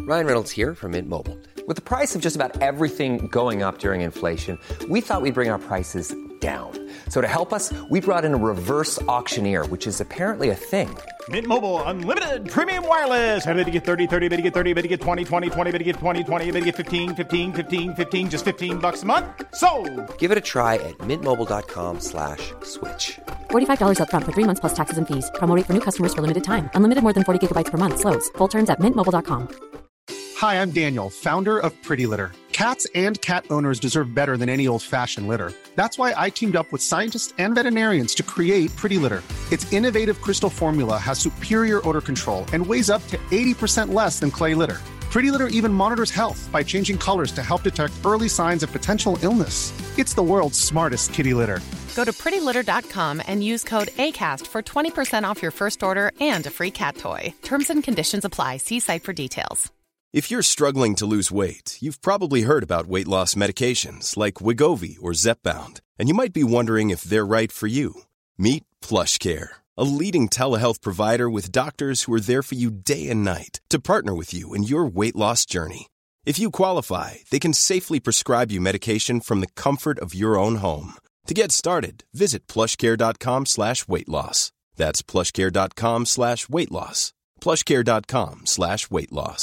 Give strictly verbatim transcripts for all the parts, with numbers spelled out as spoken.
Ryan Reynolds here from Mint Mobile. With the price of just about everything going up during inflation, we thought we'd bring our prices down. So to help us, we brought in a reverse auctioneer, which is apparently a thing. Mint Mobile Unlimited Premium Wireless. How to get thirty, thirty, how to get thirty, how to get twenty, twenty, twenty, how to get twenty, twenty, how to get fifteen, fifteen, fifteen, fifteen, just fifteen bucks a month? Sold! Give it a try at mintmobile.com slash switch. forty-five dollars up front for three months plus taxes and fees. Promo rate for new customers for limited time. Unlimited more than forty gigabytes per month. Slows full terms at mint mobile dot com. Hi, I'm Daniel, founder of Pretty Litter. Cats and cat owners deserve better than any old-fashioned litter. That's why I teamed up with scientists and veterinarians to create Pretty Litter. Its innovative crystal formula has superior odor control and weighs up to eighty percent less than clay litter. Pretty Litter even monitors health by changing colors to help detect early signs of potential illness. It's the world's smartest kitty litter. Go to pretty litter dot com and use code ACAST for twenty percent off your first order and a free cat toy. Terms and conditions apply. See site for details. If you're struggling to lose weight, you've probably heard about weight loss medications like Wegovy or Zepbound, and you might be wondering if they're right for you. Meet PlushCare, a leading telehealth provider with doctors who are there for you day and night to partner with you in your weight loss journey. If you qualify, they can safely prescribe you medication from the comfort of your own home. To get started, visit plushcare.com slash weight loss. That's plushcare.com slash weight loss. plushcare.com slash weight loss.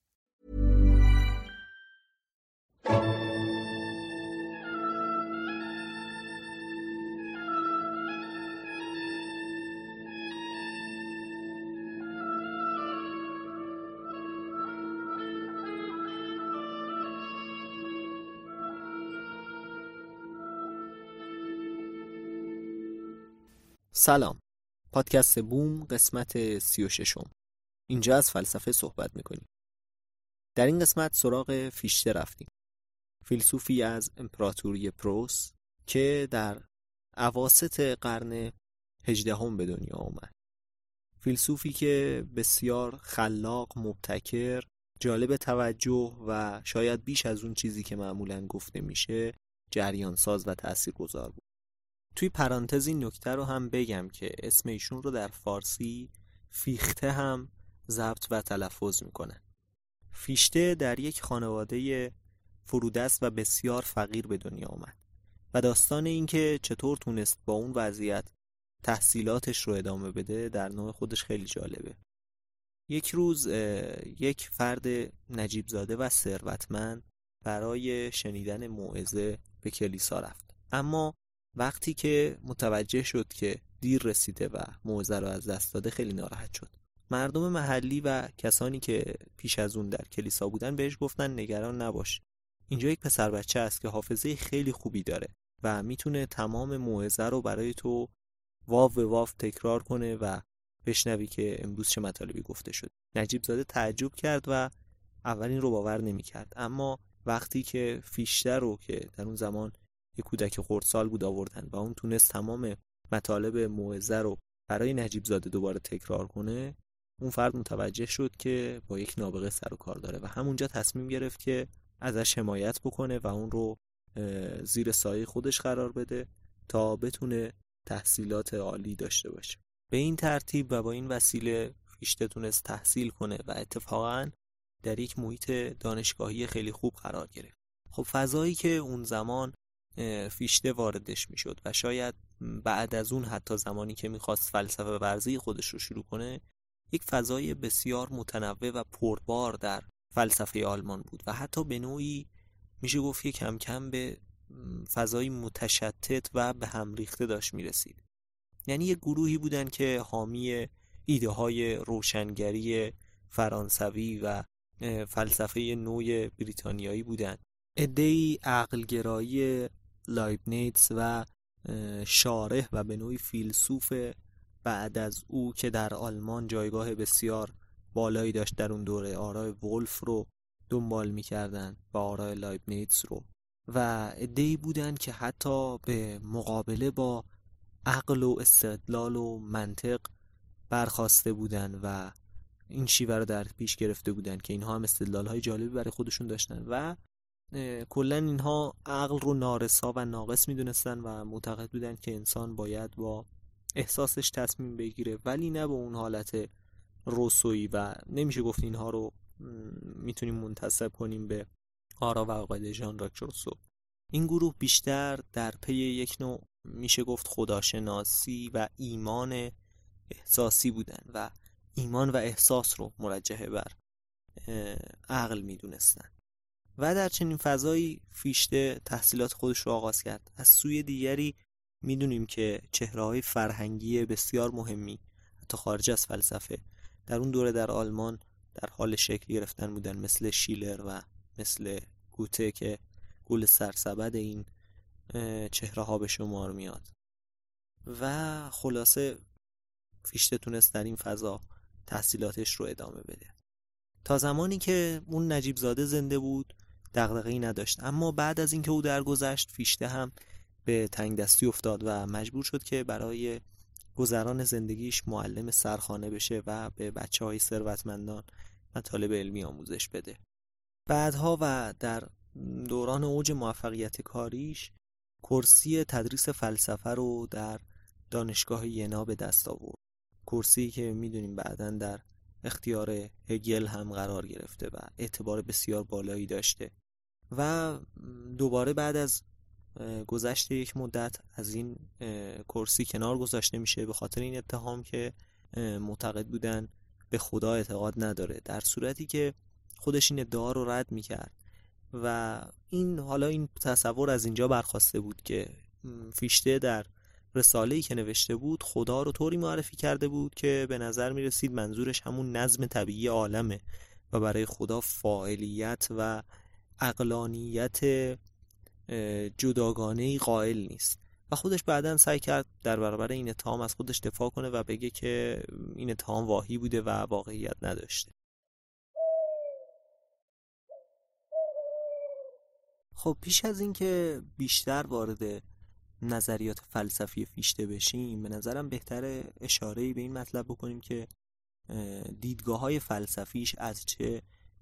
سلام، پادکست بوم قسمت سی و ششم. اینجا از فلسفه صحبت میکنیم. در این قسمت سراغ فیشته رفتیم، فیلسوفی از امپراتوری پروس که در اواسط قرن هجدهم به دنیا آمد. فیلسوفی که بسیار خلاق، مبتکر، جالب توجه و شاید بیش از اون چیزی که معمولاً گفته میشه جریان ساز و تاثیرگذار بود. توی پرانتز این نکته رو هم بگم که اسم ایشون رو در فارسی فیخته هم ضبط و تلفظ میکنه. فیشته در یک خانواده فرودست و بسیار فقیر به دنیا آمد و داستان این که چطور تونست با اون وضعیت تحصیلاتش رو ادامه بده در نوع خودش خیلی جالبه. یک روز یک فرد نجیب زاده و ثروتمند برای شنیدن موعظه به کلیسا رفت، اما وقتی که متوجه شد که دیر رسیده و موعظه رو از دست داده خیلی ناراحت شد. مردم محلی و کسانی که پیش از اون در کلیسا بودن بهش گفتن نگران نباش، اینجا یک پسر بچه است که حافظه خیلی خوبی داره و میتونه تمام موعظه رو برای تو واو به واو تکرار کنه و بشنوی که امروز چه مطالبی گفته شد. نجیب زاده تعجب کرد و اول این رو باور نمی‌کرد، اما وقتی که فیشته رو که در اون زمان یک کودک خردسال بود آوردن و اون تونست تمام مطالب موعظه رو برای نجیب زاده دوباره تکرار کنه، اون فرد متوجه شد که با یک نابغه سر و کار داره و همونجا تصمیم گرفت که ازش حمایت بکنه و اون رو زیر سایه خودش قرار بده تا بتونه تحصیلات عالی داشته باشه. به این ترتیب و با این وسیله فیشته تونست تحصیل کنه و اتفاقاً در یک محیط دانشگاهی خیلی خوب قرار گرفت. خب فضایی که اون زمان فیشته واردش میشد و شاید بعد از اون حتی زمانی که میخواست فلسفه ورزی خودش رو شروع کنه، یک فضای بسیار متنوع و پربار در فلسفه آلمان بود و حتی به نوعی میشه گفت که کم کم به فضای متشتت و به هم ریخته داشت میرسید. یعنی یک گروهی بودن که حامی ایده های روشنگری فرانسوی و فلسفه نو بریتانیایی بودن، عده‌ای عقلگرایی لایبنیتس و شارح و به نوعی فیلسوف بعد از او که در آلمان جایگاه بسیار بالایی داشت در اون دوره، آرای ولف رو دنبال می‌کردن و آرای لایبنیتس رو، و عده‌ای بودن که حتی به مقابله با عقل و استدلال و منطق برخاسته بودن و این شیوه رو در پیش گرفته بودن که اینها هم استدلال‌های جالبی برای خودشون داشتن و کلن اینها عقل رو نارسا و ناقص میدونستن و معتقد بودن که انسان باید با احساسش تصمیم بگیره، ولی نه به اون حالت روسویی، و نمیشه گفت اینها رو میتونیم منتسب کنیم به آرا و عقاید ژان ژاک روسو. این گروه بیشتر در پی یک نوع میشه گفت خداشناسی و ایمان احساسی بودن و ایمان و احساس رو مرجحه بر عقل میدونستن و در چنین فضایی فیشته تحصیلات خودش رو آغاز کرد. از سوی دیگری میدونیم که چهره‌های فرهنگی بسیار مهمی حتی خارج از فلسفه در اون دوره در آلمان در حال شکل گرفتن بودن، مثل شیلر و مثل گوته که گل سرسبد این چهره ها به شمار میاد. و خلاصه فیشته تونست در این فضا تحصیلاتش رو ادامه بده تا زمانی که اون نجیب زاده زنده بود. دغدغه‌ای نداشت، اما بعد از اینکه او درگذشت فیشته هم به تنگ دستی افتاد و مجبور شد که برای گذران زندگیش معلم سرخانه بشه و به بچه‌های ثروتمندان مطالب علمی آموزش بده. بعدها و در دوران اوج موفقیت کاریش کرسی تدریس فلسفه رو در دانشگاه ینا به دست آورد. کرسی که میدونیم بعداً در اختیار هگل هم قرار گرفته و اعتبار بسیار بالایی داشته و دوباره بعد از گذشت یک مدت از این کرسی کنار گذاشته میشه به خاطر این اتهام که معتقد بودن به خدا اعتقاد نداره، در صورتی که خودش این ادعا رو رد میکرد. و این حالا این تصور از اینجا برخواسته بود که فیشته در رساله‌ای که نوشته بود خدا رو طوری معرفی کرده بود که به نظر میرسید منظورش همون نظم طبیعی عالمه و برای خدا فاعلیت و عقلانیت جداگانه‌ای قائل نیست. و خودش بعداً سعی کرد در برابر این اتهام از خودش دفاع کنه و بگه که این اتهام واهی بوده و واقعیت نداشته. خب پیش از این که بیشتر وارد نظریات فلسفی فیشته بشیم به نظرم بهتره اشاره‌ای به این مطلب بکنیم که دیدگاه‌های فلسفیش از چه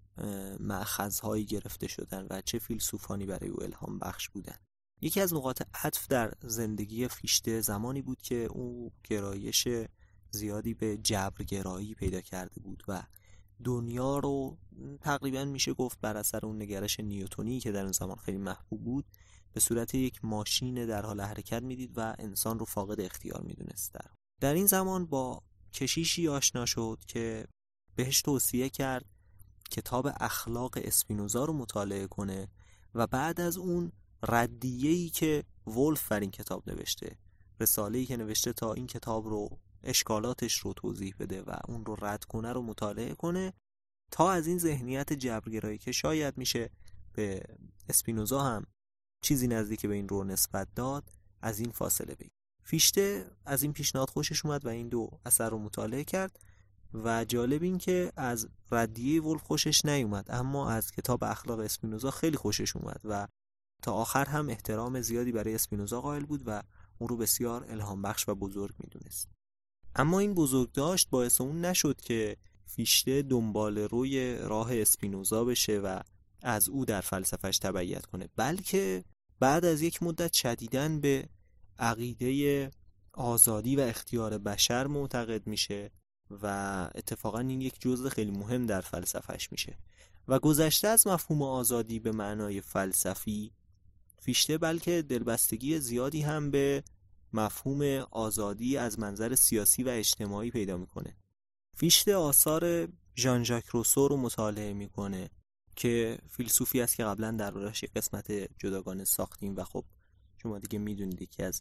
مأخذهایی گرفته شدن و چه فیلسوفانی برای او الهام بخش بودن. یکی از نقاط عطف در زندگی فیشته زمانی بود که او گرایش زیادی به جبرگرایی پیدا کرده بود و دنیا رو تقریبا میشه گفت بر اثر اون نگرش نیوتونی که در اون زمان خیلی محبوب بود به صورت یک ماشین در حال حرکت میدید و انسان رو فاقد اختیار میدونست. در در این زمان با کشیشی آشنا شد که بهش توصیه کرد کتاب اخلاق اسپینوزا رو مطالعه کنه و بعد از اون ردیه‌ای که ولف بر این کتاب نوشته، رساله‌ای که نوشته تا این کتاب رو اشکالاتش رو توضیح بده و اون رو رد کنه رو مطالعه کنه تا از این ذهنیت جبرگرایی که شاید میشه به اسپینوزا هم چیزی نزدیک به این رو نسبت داد از این فاصله بگیر. فیشته از این پیشنهاد خوشش اومد و این دو اثر رو مطالعه کرد و جالب این که از ردیه ولف خوشش نیومد اما از کتاب اخلاق اسپینوزا خیلی خوشش اومد و تا آخر هم احترام زیادی برای اسپینوزا قائل بود و اون رو بسیار الهام بخش و بزرگ میدونست. اما این بزرگداشت باعث اون نشد که فیشته دنبال روی راه اسپینوزا بشه و از او در فلسفهش تبعیت کنه، بلکه بعد از یک مدت شدیداً به عقیده آزادی و اختیار بشر معتقد میشه و اتفاقاً این یک جزء خیلی مهم در فلسفهش میشه و گذشته از مفهوم آزادی به معنای فلسفی، فیشته بلکه دلبستگی زیادی هم به مفهوم آزادی از منظر سیاسی و اجتماعی پیدا میکنه. فیشته آثار ژان ژاک روسو رو مطالعه میکنه که فیلسوفی است که قبلا درباره‌اش یک قسمت جداگانه ساختیم و خب شما دیگه میدونید یکی از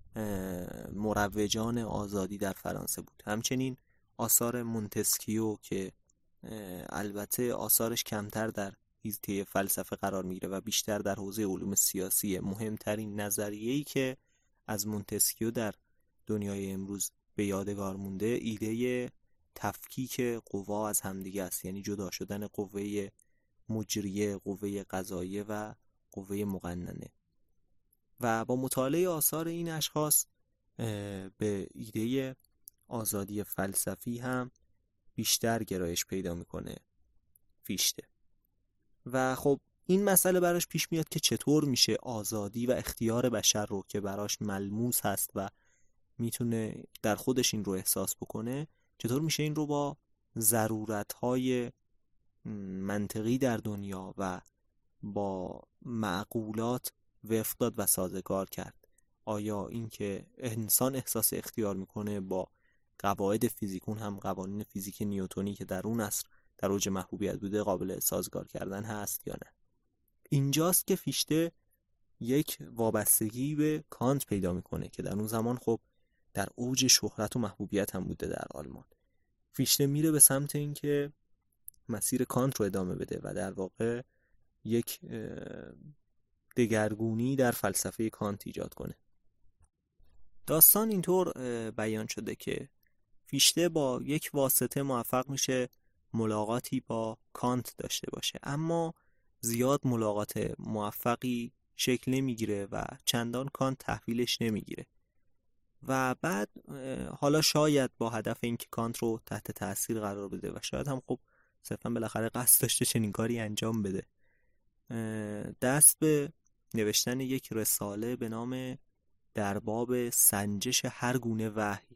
مروجان آزادی در فرانسه بود. همچنین آثار مونتسکیو که البته آثارش کمتر در حیطه فلسفه قرار میگیره و بیشتر در حوزه علوم سیاسی. مهمترین نظریه‌ای که از مونتسکیو در دنیای امروز به یادگار مونده ایده تفکیک قوا از همدیگه است، یعنی جدا شدن قوه مجریه، قوه قضاییه و قوه مقننه. و با مطالعه آثار این اشخاص به ایده آزادی فلسفی هم بیشتر گرایش پیدا میکنه فیشته. و خب این مسئله براش پیش میاد که چطور میشه آزادی و اختیار بشر رو که براش ملموس هست و میتونه در خودش این رو احساس بکنه، چطور میشه این رو با ضرورت‌های منطقی در دنیا و با معقولات وفق داد و سازگار کرد. آیا این که انسان احساس اختیار میکنه با قواعد فیزیکون هم قوانین فیزیک نیوتنی که در اون عصر در اوج محبوبیت بوده قابل سازگار کردن هست یا نه؟ اینجاست که فیشته یک وابستگی به کانت پیدا میکنه که در اون زمان خب در اوج شهرت و محبوبیت هم بوده در آلمان. فیشته میره به سمت این که مسیر کانت رو ادامه بده و در واقع یک دگرگونی در فلسفه کانت ایجاد کنه. داستان اینطور بیان شده که فیشته با یک واسطه موفق میشه ملاقاتی با کانت داشته باشه، اما زیاد ملاقات موفقی شکل نمیگیره و چندان کانت تحویلش نمیگیره و بعد حالا شاید با هدف اینکه کانت رو تحت تاثیر قرار بده و شاید هم خب صرفا بالاخره قصد داشته چنین کاری انجام بده، دست به نوشتن یک رساله به نام در باب سنجش هر گونه وحی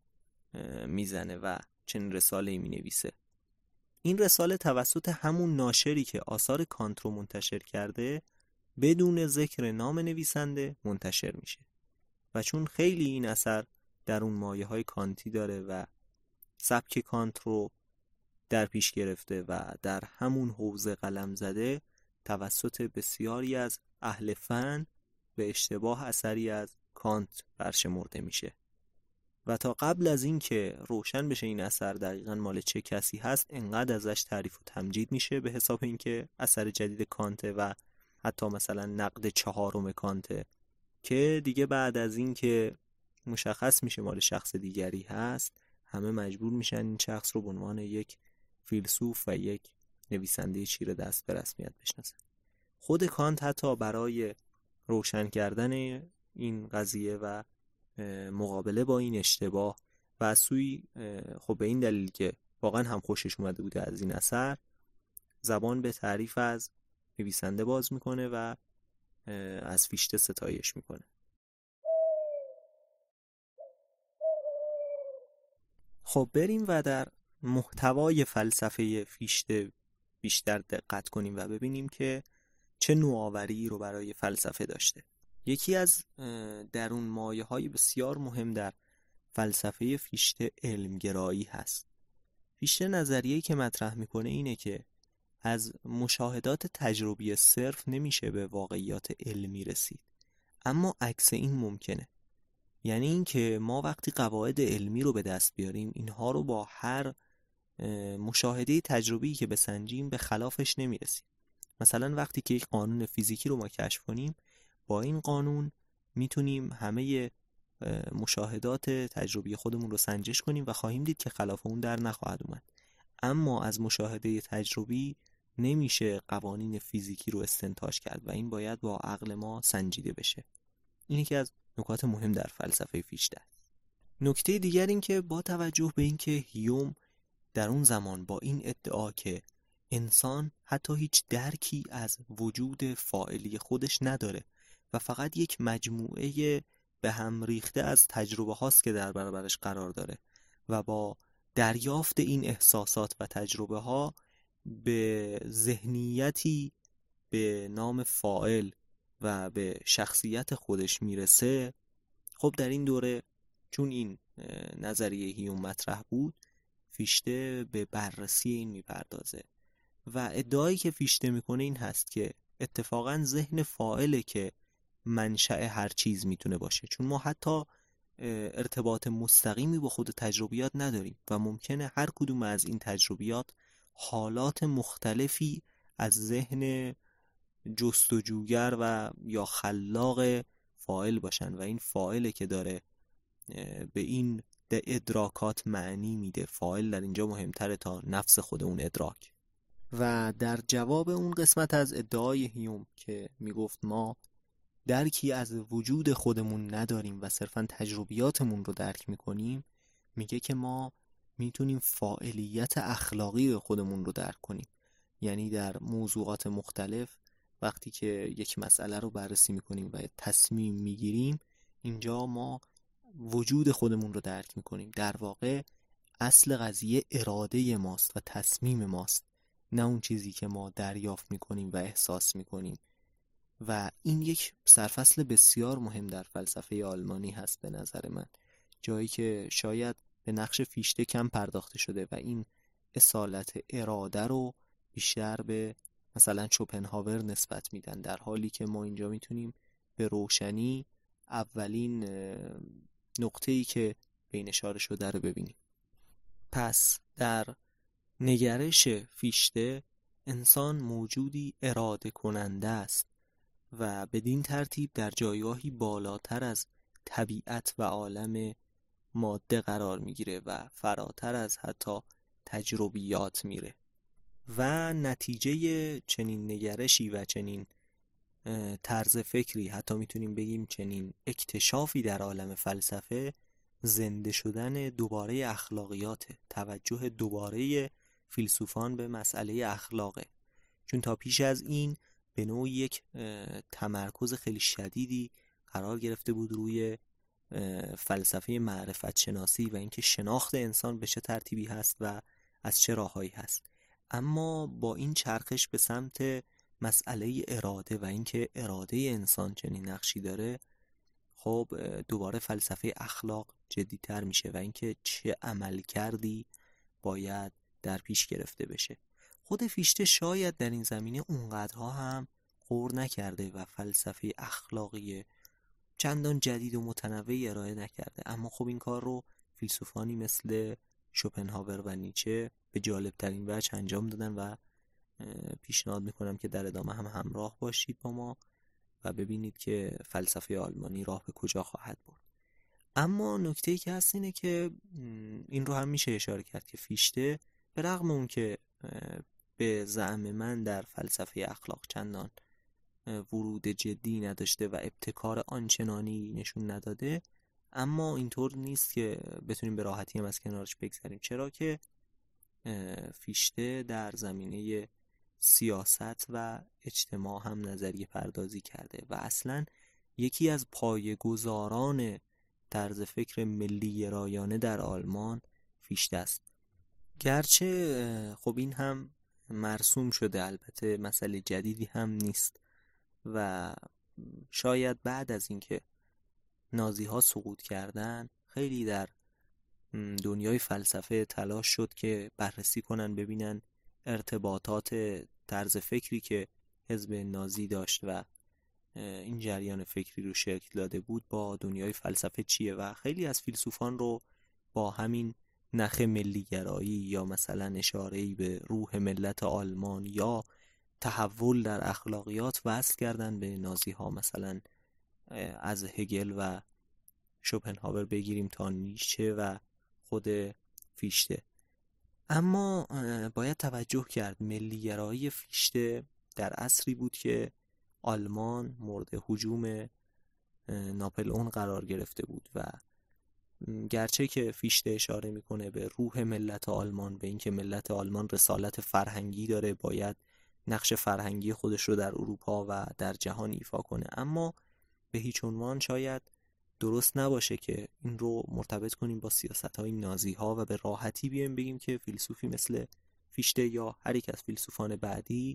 میزنه و چنین رساله‌ای مینویسه. این رساله توسط همون ناشری که آثار کانت رو منتشر کرده بدون ذکر نام نویسنده منتشر میشه و چون خیلی این اثر در اون مایه‌های کانتی داره و سبک کانت رو در پیش گرفته و در همون حوزه قلم زده، توسط بسیاری از اهل فن به اشتباه اثری از کانت برشمرده میشه و تا قبل از این که روشن بشه این اثر دقیقاً مال چه کسی هست انقدر ازش تعریف و تمجید میشه به حساب اینکه اثر جدید کانته و حتی مثلا نقد چهارم کانته که دیگه بعد از این که مشخص میشه مال شخص دیگری هست همه مجبور میشن این شخص رو به عنوان یک فیلسوف و یک نویسنده چیره دست به رسمیت بشناسن. خود کانت حتی برای روشن کردن این قضیه و مقابله با این اشتباه و از سوی خب به این دلیل که واقعا هم خوشش اومده بوده از این اثر زبان به تعریف از نویسنده باز میکنه و از فیشته ستایش میکنه. خب بریم و در محتوای فلسفه فیشته بیشتر دقت کنیم و ببینیم که چه نوآوری رو برای فلسفه داشته. یکی از درون مایه‌های بسیار مهم در فلسفه فیشته علمگرایی هست. فیشته نظریه‌ای که مطرح میکنه اینه که از مشاهدات تجربی صرف نمیشه به واقعیات علمی رسید، اما عکس این ممکنه. یعنی این که ما وقتی قواعد علمی رو به دست بیاریم اینها رو با هر مشاهده تجربی که بسنجیم به خلافش نمیرسیم. مثلا وقتی که یک قانون فیزیکی رو ما کشف کنیم با این قانون میتونیم همه مشاهدات تجربی خودمون رو سنجش کنیم و خواهیم دید که خلاف اون در نخواهد اومد. اما از مشاهده تجربی نمیشه قوانین فیزیکی رو استنتاج کرد و این باید با عقل ما سنجیده بشه. این یکی از نکات مهم در فلسفه فیشته. نکته دیگر این که با توجه به این که هیوم در اون زمان با این ادعا که انسان حتی هیچ درکی از وجود فاعلی خودش نداره و فقط یک مجموعه به هم ریخته از تجربه هاست که در برابرش قرار داره و با دریافت این احساسات و تجربه ها به ذهنیتی به نام فاعل و به شخصیت خودش میرسه. خب در این دوره چون این نظریه هیوم مطرح بود فیشته به بررسی این میپردازه و ادعایی که فیشته میکنه این هست که اتفاقا ذهن فاعله که منشأ هر چیز میتونه باشه، چون ما حتی ارتباط مستقیمی با خود تجربیات نداریم و ممکنه هر کدوم از این تجربیات حالات مختلفی از ذهن جستجوگر و یا خلاق فاعل باشن و این فاعله که داره به این ادراکات معنی میده. فاعل در اینجا مهمتره تا نفس خود اون ادراک. و در جواب اون قسمت از ادعای هیوم که میگفت ما درکی از وجود خودمون نداریم و صرفا تجربیاتمون رو درک میکنیم، میگه که ما میتونیم فاعلیت اخلاقی خودمون رو درک کنیم. یعنی در موضوعات مختلف وقتی که یک مسئله رو بررسی میکنیم و تصمیم میگیریم اینجا ما وجود خودمون رو درک میکنیم. در واقع اصل قضیه اراده ماست و تصمیم ماست نه اون چیزی که ما دریافت میکنیم و احساس میکنیم. و این یک سرفصل بسیار مهم در فلسفه آلمانی هست به نظر من، جایی که شاید به نقش فیشته کم پرداخته شده و این اصالت اراده رو بیشتر به مثلا شوپنهاور نسبت میدن، در حالی که ما اینجا میتونیم به روشنی اولین نقطه‌ای که بین اشاره شده رو ببینیم. پس در نگرش فیشته انسان موجودی اراده کننده است و بدین ترتیب در جایگاهی بالاتر از طبیعت و عالم ماده قرار میگیره و فراتر از حتی تجربیات میره. و نتیجه چنین نگرشی و چنین طرز فکری، حتی میتونیم بگیم چنین اکتشافی در عالم فلسفه، زنده شدن دوباره اخلاقیات، توجه دوباره فیلسوفان به مسئله اخلاقه. چون تا پیش از این به نوعی یک تمرکز خیلی شدیدی قرار گرفته بود روی فلسفه معرفت شناسی و اینکه شناخت انسان به چه ترتیبی هست و از چه راههایی هست. اما با این چرخش به سمت مسئله اراده و اینکه اراده انسان چنین نقشی داره، خب دوباره فلسفه اخلاق جدی‌تر میشه و اینکه چه عمل کردی باید در پیش گرفته بشه. خود فیشته شاید در این زمینه اونقدرها هم غور نکرده و فلسفه اخلاقی چندان جدید و متنوعی ارائه نکرده، اما خب این کار رو فیلسوفانی مثل شوپنهاور و نیچه به جالب ترین وجه انجام دادن و پیشنهاد میکنم که در ادامه هم همراه باشید با ما و ببینید که فلسفه آلمانی راه به کجا خواهد برد. اما نکته‌ای که هست اینه که این رو هم میشه اشاره کرد که فیشته به رغم اون که به زعم من در فلسفه اخلاق چندان ورود جدی نداشته و ابتکار آنچنانی نشون نداده، اما اینطور نیست که بتونیم به راحتی هم از کنارش بگذریم، چرا که فیشته در زمینه سیاست و اجتماع هم نظریه پردازی کرده و اصلا یکی از پایه‌گذاران طرز فکر ملی گرایانه در آلمان فیشته است. گرچه خب این هم مرسوم شده، البته مسئله جدیدی هم نیست و شاید بعد از اینکه نازی ها سقوط کردن خیلی در دنیای فلسفه تلاش شد که بررسی کنن، ببینن ارتباطات طرز فکری که حزب نازی داشت و این جریان فکری رو شکل داده بود با دنیای فلسفه چیه و خیلی از فیلسوفان رو با همین نخ ملیگرایی یا مثلا اشاره‌ای به روح ملت آلمان یا تحول در اخلاقیات وصل کردن به نازی ها. مثلا از هگل و شوپنهاور بگیریم تا نیچه و خود فیشته. اما باید توجه کرد ملیگرایی فیشته در عصری بود که آلمان مورد هجوم ناپلئون قرار گرفته بود و گرچه که فیشته اشاره میکنه به روح ملت آلمان، به اینکه ملت آلمان رسالت فرهنگی داره، باید نقش فرهنگی خودش رو در اروپا و در جهان ایفا کنه، اما به هیچ عنوان شاید درست نباشه که این رو مرتبط کنیم با سیاست‌های نازی ها و به راحتی بیایم بگیم که فیلسوفی مثل فیشته یا هر یک از فیلسوفان بعدی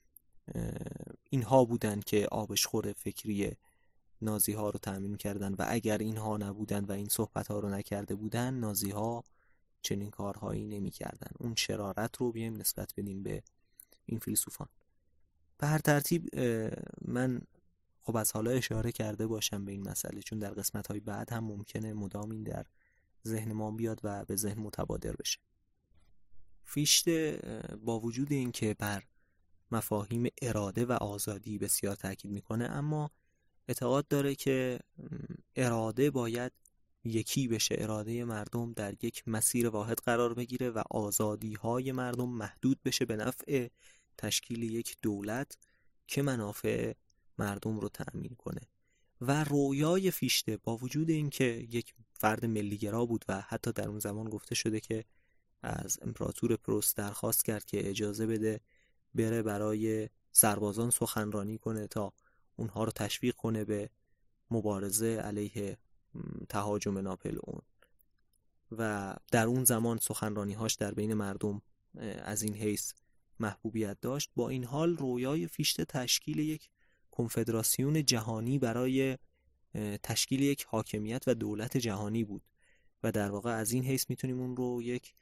اینها بودن که آبشخور فکری نازی ها رو تأمین کردن و اگر اینها نبودن و این صحبت ها رو نکرده بودن نازی ها چنین کارهایی نمی کردن. اون شرارت رو بیایم نسبت بدیم به این فیلسوفان. به هر ترتیب من خب از حالا اشاره کرده باشم به این مسئله، چون در قسمت های بعد هم ممکنه مدام این در ذهن ما بیاد و به ذهن متبادر بشه. فیشته با وجود این که بر مفاهیم اراده و آزادی بسیار تاکید میکنه، اما اعتقاد داره که اراده باید یکی بشه، اراده مردم در یک مسیر واحد قرار بگیره و آزادی های مردم محدود بشه به نفع تشکیل یک دولت که منافع مردم رو تأمین کنه. و رویای فیشته با وجود اینکه یک فرد ملیگرا بود و حتی در اون زمان گفته شده که از امپراتور پروس درخواست کرد که اجازه بده بره برای سربازان سخنرانی کنه تا اونها رو تشویق کنه به مبارزه علیه تهاجم ناپلئون، و در اون زمان سخنرانی‌هاش در بین مردم از این حیث محبوبیت داشت، با این حال رویای فیشته تشکیل یک کنفدراسیون جهانی برای تشکیل یک حاکمیت و دولت جهانی بود و در واقع از این حیث میتونیم اون رو یک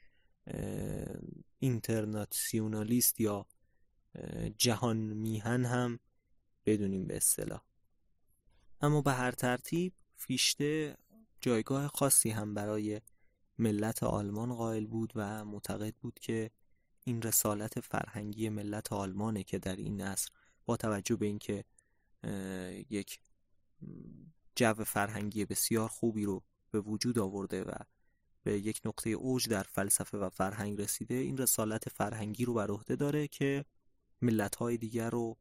اینترناسیونالیست یا جهان میهن هم بدونیم به اصطلاح. اما به هر ترتیب فیشته جایگاه خاصی هم برای ملت آلمان قائل بود و معتقد بود که این رسالت فرهنگی ملت آلمانه که در این عصر با توجه به اینکه یک جو فرهنگی بسیار خوبی رو به وجود آورده و به یک نقطه اوج در فلسفه و فرهنگ رسیده، این رسالت فرهنگی رو بر عهده داره که ملت‌های دیگر رو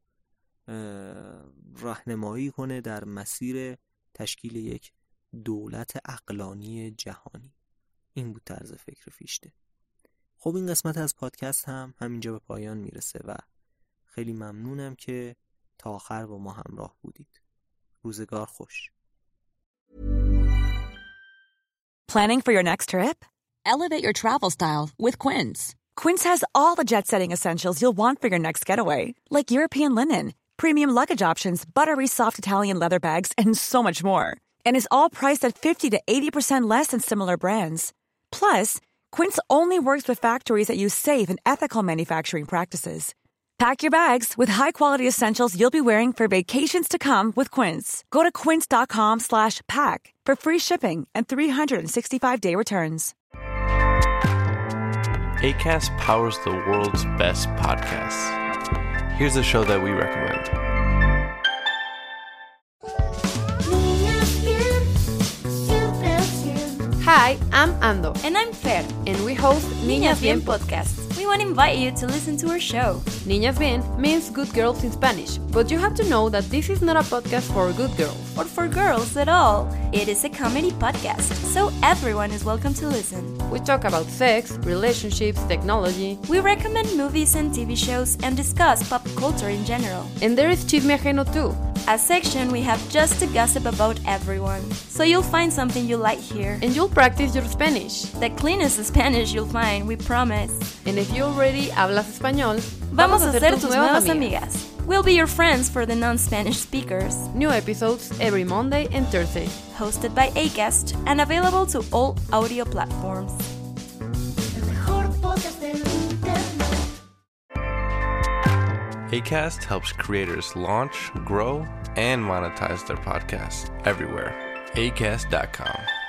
راهنمایی کنه در مسیر تشکیل یک دولت عقلانی جهانی. این بود طرز فکر فیشته. خب این قسمت از پادکست هم همینجا به پایان میرسه و خیلی ممنونم که تا آخر با ما همراه بودید. روزگار خوش. Planning for your next trip? Elevate your travel style with Quince. Quince has all the jet-setting essentials you'll want for your next getaway, like European linen, premium luggage options, buttery soft Italian leather bags, and so much more. And is all priced at fifty to eighty percent less than similar brands. Plus, Quince only works with factories that use safe and ethical manufacturing practices. Pack your bags with high-quality essentials you'll be wearing for vacations to come with Quince. Go to quince.com slash pack for free shipping and three sixty-five day returns. Acast powers the world's best podcasts. Here's a show that we recommend. Hi, I'm Ando. And I'm Fer. And we host Niñas Bien Podcast. We want to invite you to listen to our show. Niñas Bien means good girls in Spanish, but you have to know that this is not a podcast for good girls. Or for girls at all. It is a comedy podcast, so everyone is welcome to listen. We talk about sex, relationships, technology. We recommend movies and T V shows and discuss pop culture in general. And there is Chisme Ajeno too. A section we have just to gossip about everyone. So you'll find something you like here. And you'll practice your Spanish. The cleanest Spanish you'll find, we promise. And if you already hablas español, vamos a ser tus nuevas amigas. We'll be your friends for the non-Spanish speakers. New episodes every Monday and Thursday. Hosted by Acast and available to all audio platforms. Acast helps creators launch, grow, and monetize their podcasts everywhere. acast dot com